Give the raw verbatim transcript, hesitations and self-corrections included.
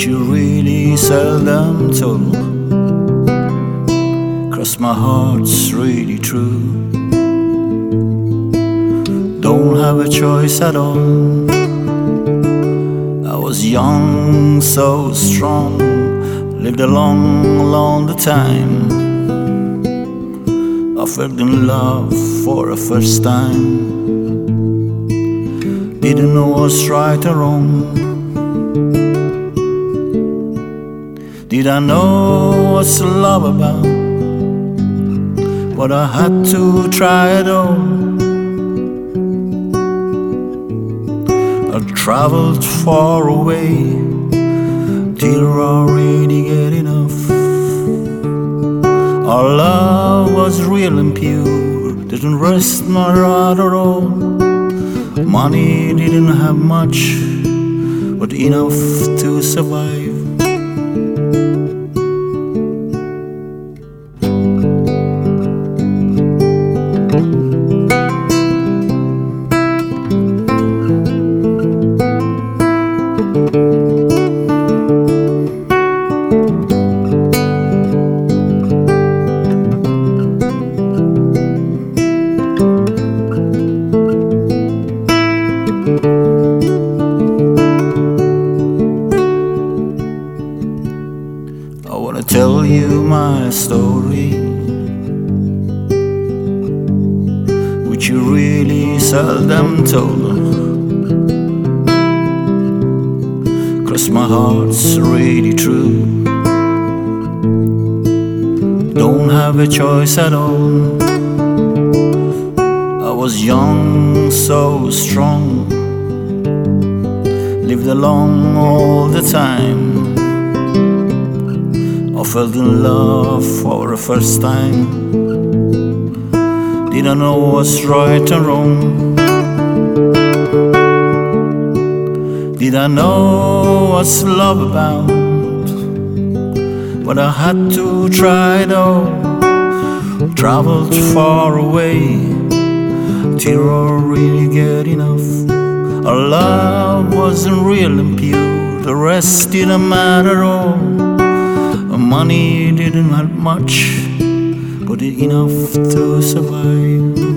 which you really seldom told. 'Cause my heart's really true. Don't have a choice at all. I was young, so strong, lived a long, long time. I felt in love for the first time. Didn't know what's right or wrong. Did I know what's love about? But I had to try it all. I traveled far away till I really get enough. Our love was real and pure, didn't rest my heart at all. Money didn't have much, but enough to survive. I wanna tell you my story, which you really seldom told. 'Cause my heart's really true. Don't have a choice at all. I was young, so strong, lived along all the time. I felt in love for the first time. Didn't know what's right or wrong. Did I know what's love about? But I had to try it all. Traveled far away till I really get enough. Our love wasn't real and pure, the rest didn't matter at all. Money didn't have much, but enough to survive.